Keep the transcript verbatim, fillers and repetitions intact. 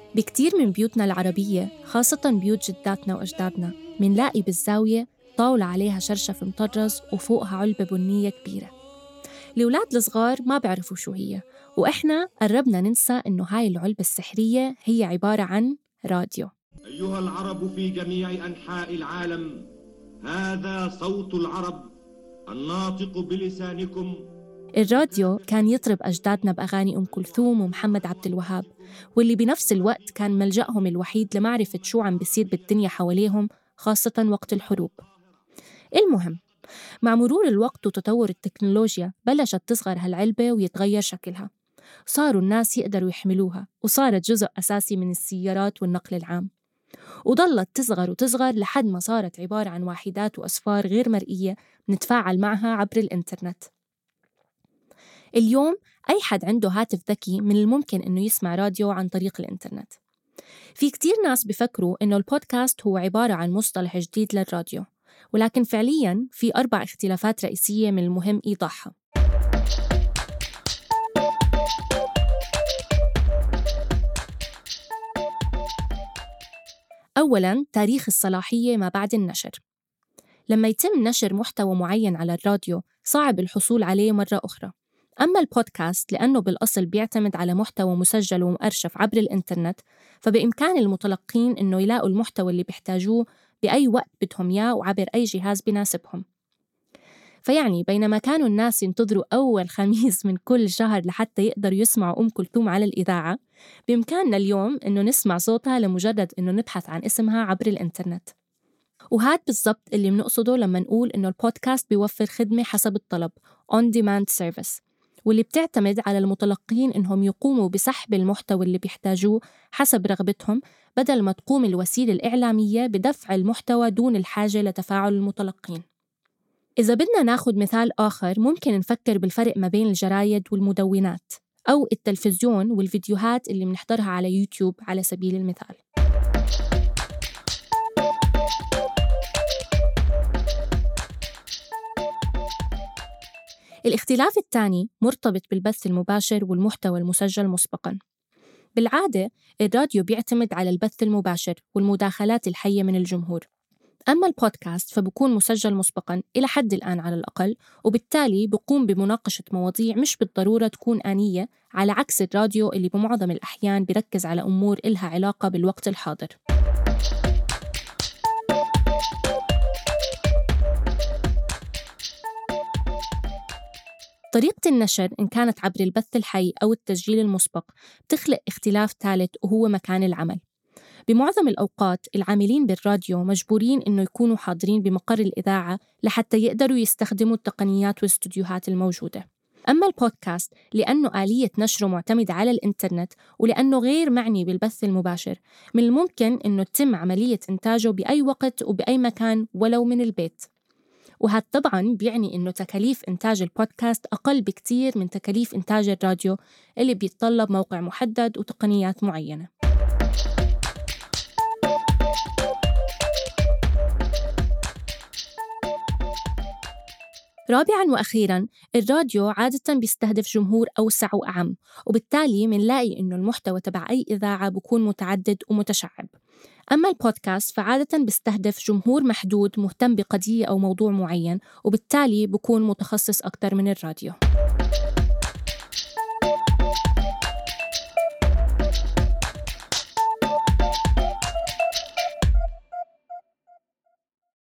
بكتير من بيوتنا العربية، خاصة بيوت جداتنا وأجدادنا، منلاقي بالزاوية طاولة عليها شرشف مطرز وفوقها علبة بنية كبيرة. الأولاد الصغار ما بيعرفوا شو هي، وإحنا قربنا ننسى إنه هاي العلبة السحرية هي عبارة عن راديو. أيها العرب في جميع أنحاء العالم، هذا صوت العرب الناطق بلسانكم. الراديو كان يطرب أجدادنا بأغاني أم كلثوم ومحمد عبد الوهاب، واللي بنفس الوقت كان ملجأهم الوحيد لمعرفة شو عم بيصير بالدنيا حواليهم، خاصة وقت الحروب. المهم، مع مرور الوقت وتطور التكنولوجيا بلشت تصغر هالعلبة ويتغير شكلها. صاروا الناس يقدروا يحملوها، وصارت جزء أساسي من السيارات والنقل العام، وظلت تصغر وتصغر لحد ما صارت عبارة عن واحدات وأصفار غير مرئية نتفاعل معها عبر الإنترنت. اليوم أي حد عنده هاتف ذكي من الممكن إنه يسمع راديو عن طريق الإنترنت. في كتير ناس بفكروا إنه البودكاست هو عبارة عن مصطلح جديد للراديو، ولكن فعلياً في أربع اختلافات رئيسية من المهم إيضاحها. أولاً، تاريخ الصلاحية ما بعد النشر. لما يتم نشر محتوى معين على الراديو صعب الحصول عليه مرة أخرى. أما البودكاست لأنه بالأصل بيعتمد على محتوى مسجل ومؤرشف عبر الإنترنت، فبإمكان المتلقين إنه يلاقوا المحتوى اللي بيحتاجوه بأي وقت بدهم إياه وعبر أي جهاز بيناسبهم. فيعني بينما كانوا الناس ينتظروا أول خميس من كل شهر لحتى يقدروا يسمعوا أم كلثوم على الإذاعة، بإمكاننا اليوم إنه نسمع صوتها لمجرد إنه نبحث عن اسمها عبر الإنترنت. وهذا بالضبط اللي بنقصده لما نقول إنه البودكاست بيوفر خدمة حسب الطلب on demand service، واللي بتعتمد على المتلقين إنهم يقوموا بسحب المحتوى اللي بيحتاجوه حسب رغبتهم، بدل ما تقوم الوسيلة الإعلامية بدفع المحتوى دون الحاجة لتفاعل المتلقين. إذا بدنا ناخد مثال آخر، ممكن نفكر بالفرق ما بين الجرايد والمدونات أو التلفزيون والفيديوهات اللي بنحضرها على يوتيوب على سبيل المثال. الاختلاف الثاني مرتبط بالبث المباشر والمحتوى المسجل مسبقاً. بالعادة الراديو بيعتمد على البث المباشر والمداخلات الحية من الجمهور، أما البودكاست فبكون مسجل مسبقاً إلى حد الآن على الأقل، وبالتالي بقوم بمناقشة مواضيع مش بالضرورة تكون آنية، على عكس الراديو اللي بمعظم الأحيان بيركز على أمور إلها علاقة بالوقت الحاضر. طريقة النشر إن كانت عبر البث الحي أو التسجيل المسبق بتخلق اختلاف ثالث، وهو مكان العمل. بمعظم الأوقات العاملين بالراديو مجبورين إنه يكونوا حاضرين بمقر الإذاعة لحتى يقدروا يستخدموا التقنيات والاستوديوهات الموجودة. أما البودكاست لأنه آلية نشره معتمدة على الإنترنت، ولأنه غير معني بالبث المباشر، من الممكن إنه تتم عملية إنتاجه بأي وقت وبأي مكان ولو من البيت. وهذا طبعاً بيعني إنه تكاليف إنتاج البودكاست أقل بكتير من تكاليف إنتاج الراديو اللي بيتطلب موقع محدد وتقنيات معينة. رابعاً وأخيراً، الراديو عادة بيستهدف جمهور أوسع وأعم، وبالتالي منلاقي إنه المحتوى تبع أي إذاعة بيكون متعدد ومتشعب. أما البودكاست فعادة بيستهدف جمهور محدود مهتم بقضية أو موضوع معين، وبالتالي بيكون متخصص أكتر من الراديو.